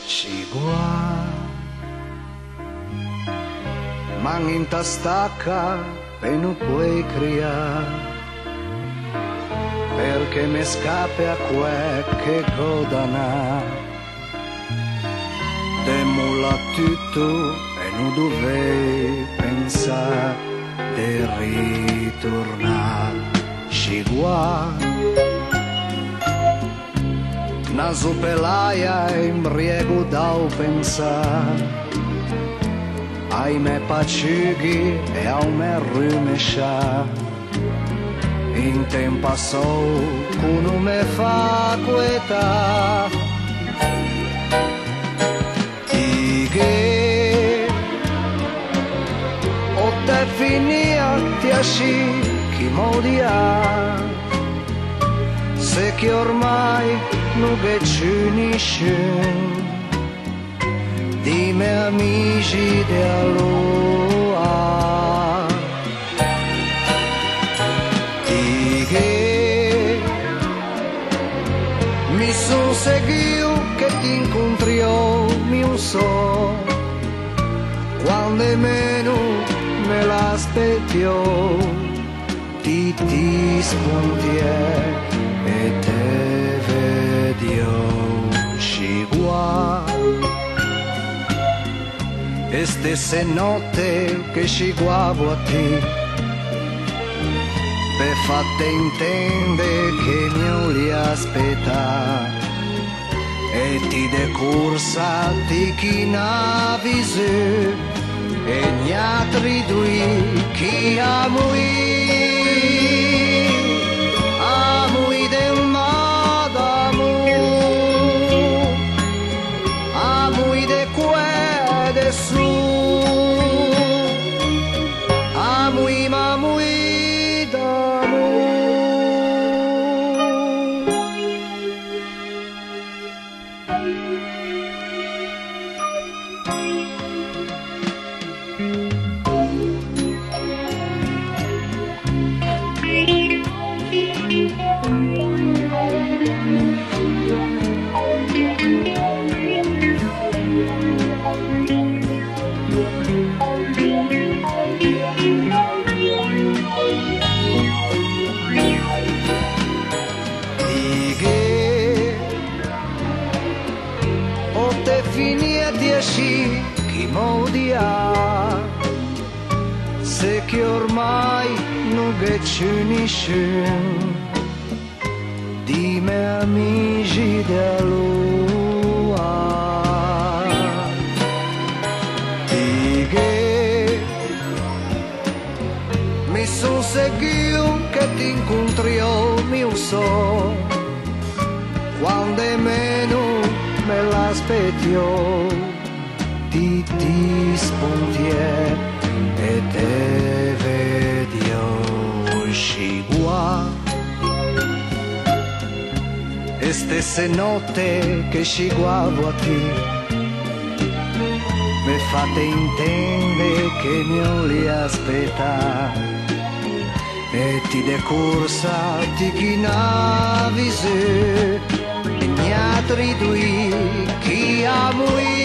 Cigua, man in ta stacca e non puoi criare, perché mi scappa a quel che godana. Demulla tutto e non dovevi pensare di ritornare. Cigua, naso pelaia e imbriego dal pensare ai me pacciughi e au me rumescia. In tempo passò che non me fa queta, che o te finia ti asci chi modia, se che ormai non che ci nisce di me amici di allora, di che mi son seguito che ti incontriò mi so, quando meno me l'aspettiò ti spuntiè e te vediò. Cigua, e stesse notte che sciguavo a te, per fatte intende che mi li aspetta, e ti de corsa ti chi navise, e gli altri due chi amui del modo amui de que de su, amui mamui d'amor. Finia di esci chi modia, se che ormai non che ci unisce di me amici di allora, di che mi son seguito che ti incontriò mi so, quando meno me l'aspettiò ti spuntiè e te vediò. Cigua, e stesse notte che sciguavo a te, me fate intende che mi li aspetta, e ti de corsa ti chi navise, gli altri due chi amui